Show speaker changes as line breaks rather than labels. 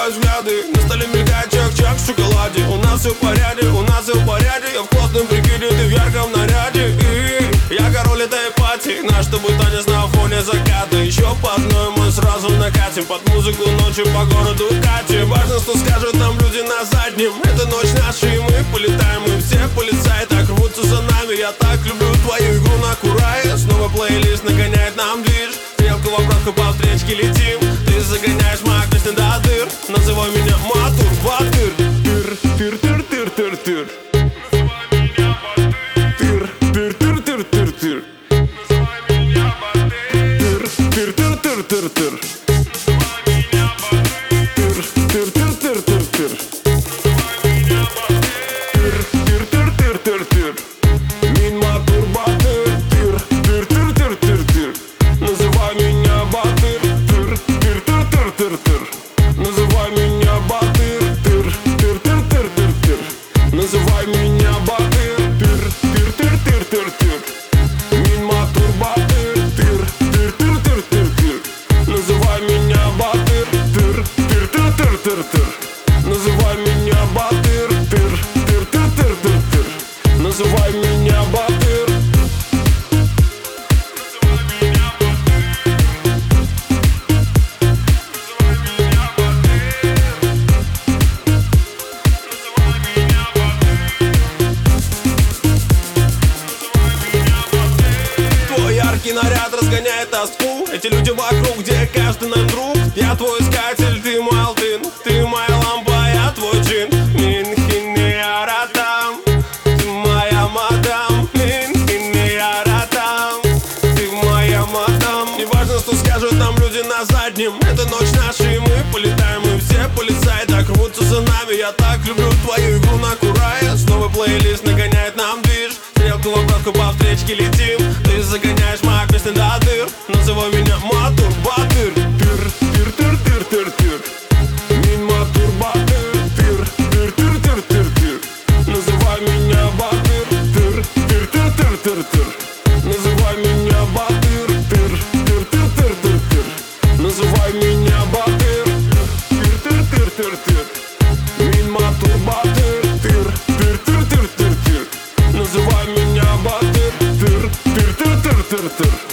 встречаю взгляды. На столе мелькает чак-чак в шоколаде. У нас все в порядке, у нас все в порядке. Я в классном прикиде, ты в ярком наряде. И я король этой пати. Наш с тобой танец на фоне заката. Еще по одной мы сразу накатим. Под музыку ночью по городу катим. Важно, что скажут нам люди на заднем. Это ночь наша, и мы полетаем. Мы все полицаи так рвутся за нами. Я так люблю твою игру на курае. Снова плейлист нагоняет нам движ. Стрелка в обратку по встречке летим. Ты загоняешь мои песни до дыр. Называй меня Матур, Батыр. Тыр-тыр-тыр-тыр-тыр.
Называй меня Батыр.
Тыр-тыр-тыр-тыр-тыр.
Называй меня Батыр.
Тыр-тыр-тыр-тыр-тыр.
Называй меня Батыр.
Тыр-тыр-тыр-тыр-тыр.
Называй меня Батыр.
Тыр-тыр-тыр-тыр-тыр. Мин Матур, Батыр. Тыр-тыр-тыр-тыр-тыр. Называй меня Батыр. Тыр-тыр-тыр-тыр-тыр. Называй меня Батыр. Тыр-тыр-тыр-тыр-тыр. Называй меня Батыр. Тыр-тыр-тыр-тыр-тыр. Мин Матур, Батыр. Тыр-тыр-тыр-тыр-тыр. Называй меня Батыр. Тыр-тыр-тыр-тыр-тыр. Называй меня Батыр. Тыр-тыр-тыр-тыр-тыр. Называй меня Батыр. Твой яркий наряд разгоняет тоску. Эти люди вокруг, где каждый нам друг. Я твой искатель, ты мой алтын. Ты моя лампа, я твой джин. Минхини аратам. Ты моя мадам. Минхини аратам. Ты моя мадам. Неважно, что скажут нам люди на заднем. Это ночь наша, и мы полетаем. Мы все полицаи так рвутся за нами. Я так люблю твою игру на курае. Снова плейлист нагоняет нам движ. Стрелку в обратку по встречке летим. Ты загоняешь мои песни до дыр. Называй меня Матур, Батыр. Тыр-тыр-тыр-тыр-тыр. Мин Матур, Батыр. Тыр-тыр-тыр-тыр-тыр. Называй меня Батыр. Тыр-тыр-тыр-тыр-тыр. Называй меня Батыр. Тыр-тыр-тыр-тыр-тыр. Называй меня Батыр. Тыр-тыр-тыр-тыр-тыр. Мин Матур, Батыр. Тыр-тыр-тыр-тыр-тыр. Называй меня Батыр. Тыр-тыр-тыр-тыр-тыр.